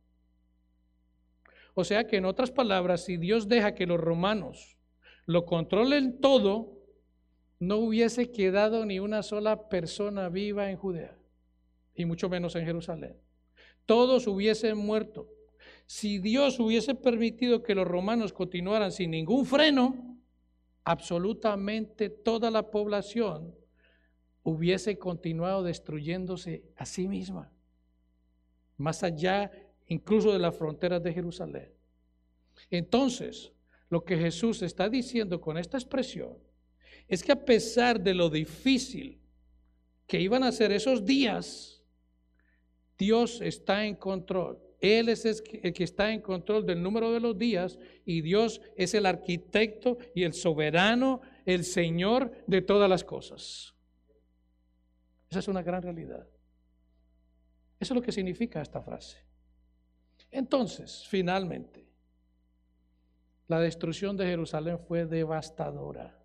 S1: O sea que en otras palabras, si Dios deja que los romanos lo controlen todo, no hubiese quedado ni una sola persona viva en Judea, y mucho menos en Jerusalén. Todos hubiesen muerto. Si Dios hubiese permitido que los romanos continuaran sin ningún freno, absolutamente toda la población hubiese continuado destruyéndose a sí misma, más allá incluso de las fronteras de Jerusalén. Entonces, lo que Jesús está diciendo con esta expresión es que a pesar de lo difícil que iban a ser esos días, Dios está en control. Él es el que está en control del número de los días, y Dios es el arquitecto y el soberano, el Señor de todas las cosas. Esa es una gran realidad. Eso es lo que significa esta frase. Entonces, finalmente, la destrucción de Jerusalén fue devastadora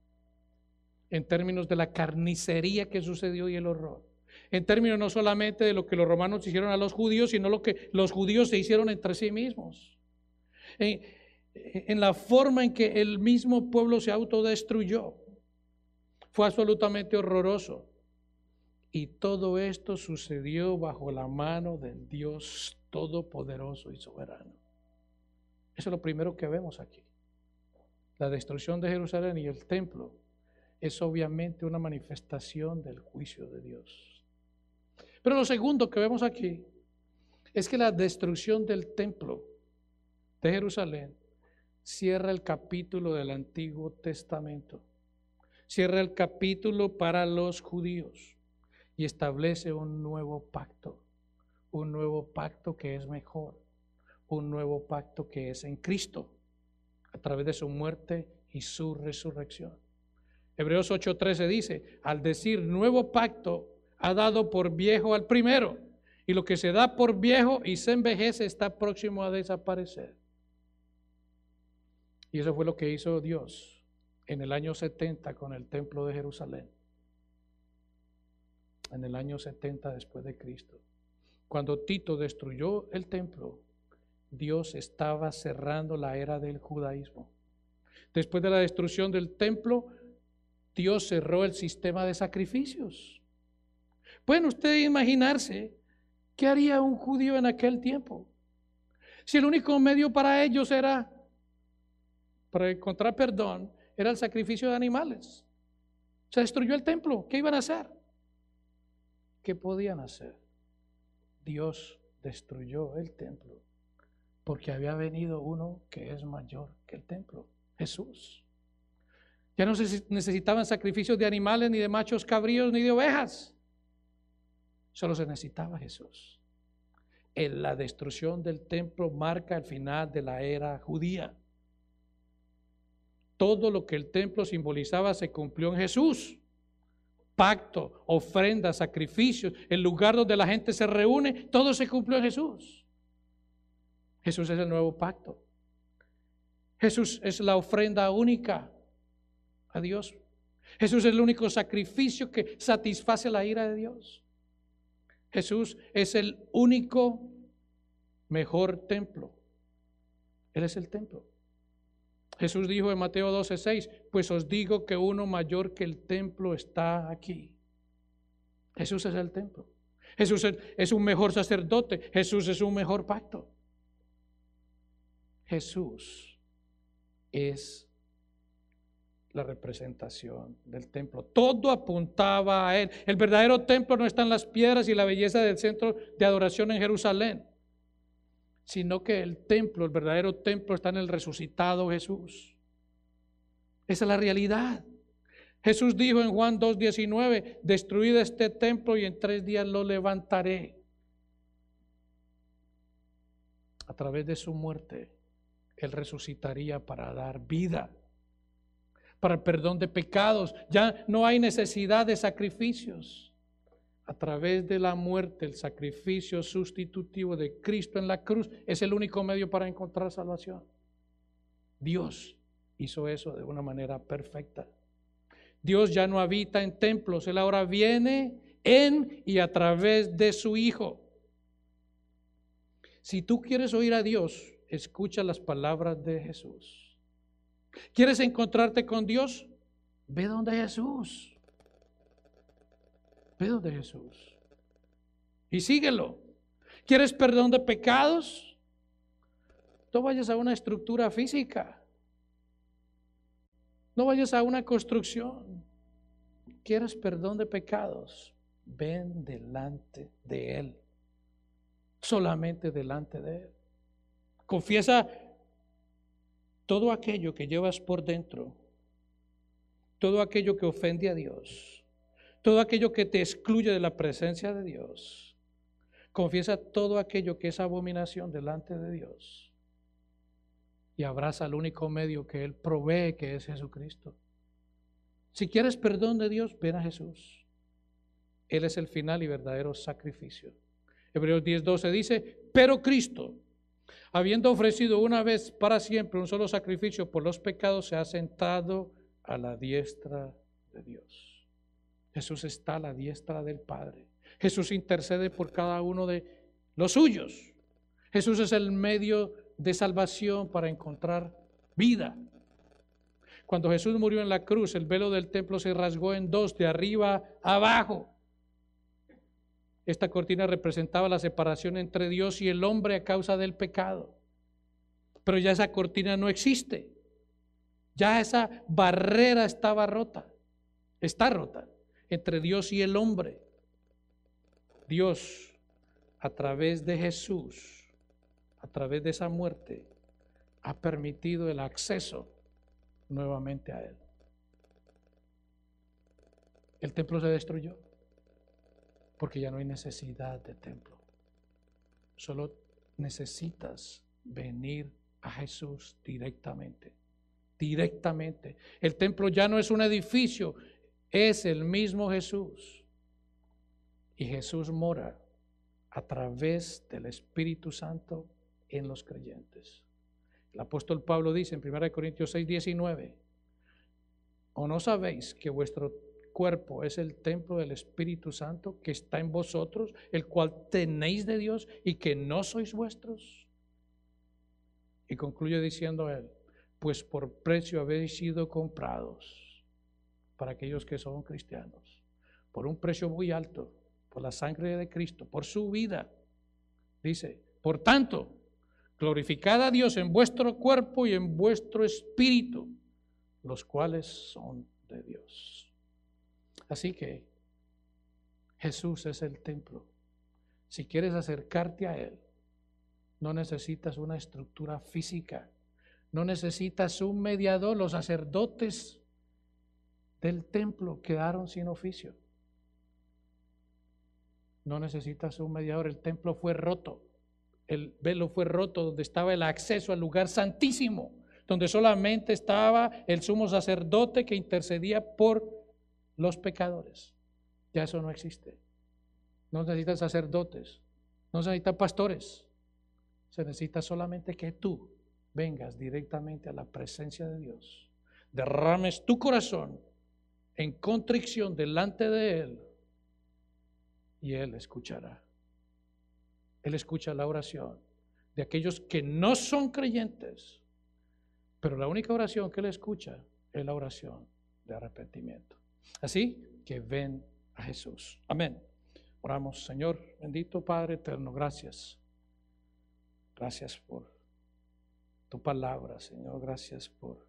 S1: en términos de la carnicería que sucedió y el horror. En términos no solamente de lo que los romanos hicieron a los judíos, sino lo que los judíos se hicieron entre sí mismos. En, en la forma en que el mismo pueblo se autodestruyó. Fue absolutamente horroroso. Y todo esto sucedió bajo la mano del Dios todopoderoso y soberano. Eso es lo primero que vemos aquí. La destrucción de Jerusalén y el templo es obviamente una manifestación del juicio de Dios. Pero lo segundo que vemos aquí es que la destrucción del templo de Jerusalén cierra el capítulo del Antiguo Testamento. Cierra el capítulo para los judíos y establece un nuevo pacto. Un nuevo pacto que es mejor. Un nuevo pacto que es en Cristo, a través de su muerte y su resurrección. Hebreos ocho trece dice, al decir nuevo pacto, ha dado por viejo al primero, y lo que se da por viejo y se envejece está próximo a desaparecer. Y eso fue lo que hizo Dios en el año setenta con el templo de Jerusalén. En el año setenta después de Cristo. Cuando Tito destruyó el templo, Dios estaba cerrando la era del judaísmo. Después de la destrucción del templo, Dios cerró el sistema de sacrificios. ¿Pueden ustedes imaginarse qué haría un judío en aquel tiempo? Si el único medio para ellos era, para encontrar perdón, era el sacrificio de animales. Se destruyó el templo. ¿Qué iban a hacer? ¿Qué podían hacer? Dios destruyó el templo porque había venido uno que es mayor que el templo, Jesús. Ya no se necesitaban sacrificios de animales, ni de machos cabríos, ni de ovejas. Solo se necesitaba Jesús. En la destrucción del templo marca el final de la era judía. Todo lo que el templo simbolizaba se cumplió en Jesús. Pacto, ofrendas, sacrificios, el lugar donde la gente se reúne, todo se cumplió en Jesús. Jesús es el nuevo pacto. Jesús es la ofrenda única a Dios. Jesús es el único sacrificio que satisface la ira de Dios. Jesús es el único mejor templo. Él es el templo. Jesús dijo en Mateo doce seis, pues os digo que uno mayor que el templo está aquí. Jesús es el templo. Jesús es un mejor sacerdote. Jesús es un mejor pacto. Jesús es la representación del templo. Todo apuntaba a Él. El verdadero templo no está en las piedras y la belleza del centro de adoración en Jerusalén, sino que el templo, el verdadero templo, está en el resucitado Jesús. Esa es la realidad. Jesús dijo en Juan dos diecinueve, destruid este templo y en tres días lo levantaré. A través de su muerte, Él resucitaría para dar vida, para el perdón de pecados. Ya no hay necesidad de sacrificios. A través de la muerte, el sacrificio sustitutivo de Cristo en la cruz es el único medio para encontrar salvación. Dios hizo eso de una manera perfecta. Dios ya no habita en templos, Él ahora viene en y a través de su Hijo. Si tú quieres oír a Dios, escucha las palabras de Jesús. ¿Quieres encontrarte con Dios? Ve donde Jesús. Ve donde Jesús. Y síguelo. ¿Quieres perdón de pecados? No vayas a una estructura física. No vayas a una construcción. ¿Quieres perdón de pecados? Ven delante de Él. Solamente delante de Él. Confiesa todo aquello que llevas por dentro. Todo aquello que ofende a Dios. Todo aquello que te excluye de la presencia de Dios. Confiesa todo aquello que es abominación delante de Dios. Y abraza el único medio que Él provee, que es Jesucristo. Si quieres perdón de Dios, ven a Jesús. Él es el final y verdadero sacrificio. Hebreos diez doce dice, pero Cristo, habiendo ofrecido una vez para siempre un solo sacrificio por los pecados, se ha sentado a la diestra de Dios. Jesús está a la diestra del Padre. Jesús intercede por cada uno de los suyos. Jesús es el medio de salvación para encontrar vida. Cuando Jesús murió en la cruz, el velo del templo se rasgó en dos, de arriba a abajo. Esta cortina representaba la separación entre Dios y el hombre a causa del pecado. Pero ya esa cortina no existe. Ya esa barrera estaba rota. Está rota entre Dios y el hombre. Dios, a través de Jesús, a través de esa muerte, ha permitido el acceso nuevamente a Él. El templo se destruyó porque ya no hay necesidad de templo. Solo necesitas venir a Jesús directamente. Directamente. El templo ya no es un edificio, es el mismo Jesús. Y Jesús mora a través del Espíritu Santo en los creyentes. El apóstol Pablo dice en primera de Corintios seis diecinueve, ¿o no sabéis que vuestro cuerpo es el templo del Espíritu Santo que está en vosotros, el cual tenéis de Dios y que no sois vuestros? Y concluye diciendo él, pues por precio habéis sido comprados, para aquellos que son cristianos, por un precio muy alto, por la sangre de Cristo, por su vida. Dice, por tanto, glorificad a Dios en vuestro cuerpo y en vuestro espíritu, los cuales son de Dios. Así que Jesús es el templo. Si quieres acercarte a Él, no necesitas una estructura física, no necesitas un mediador. Los sacerdotes del templo quedaron sin oficio. No necesitas un mediador, el templo fue roto, el velo fue roto donde estaba el acceso al lugar santísimo, donde solamente estaba el sumo sacerdote que intercedía por los pecadores. Ya eso no existe. No necesitas sacerdotes, no se necesitan pastores, se necesita solamente que tú vengas directamente a la presencia de Dios, derrames tu corazón en contrición delante de Él y Él escuchará. Él escucha la oración de aquellos que no son creyentes, pero la única oración que Él escucha es la oración de arrepentimiento. Así que ven a Jesús. Amén. Oramos. Señor, bendito Padre eterno, gracias. Gracias por tu palabra, Señor. Gracias por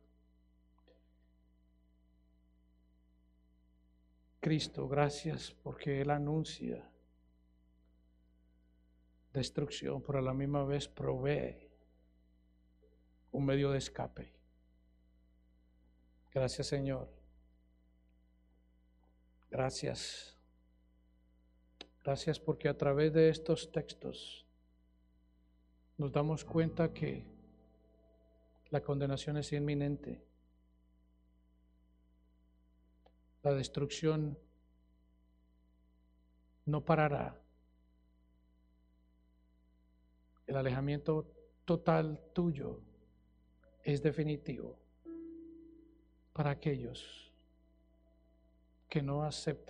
S1: Cristo. Gracias porque Él anuncia destrucción, pero a la misma vez provee un medio de escape. Gracias, Señor. Gracias. Gracias porque a través de estos textos nos damos cuenta que la condenación es inminente. La destrucción no parará. El alejamiento total tuyo es definitivo para aquellos que no aceptan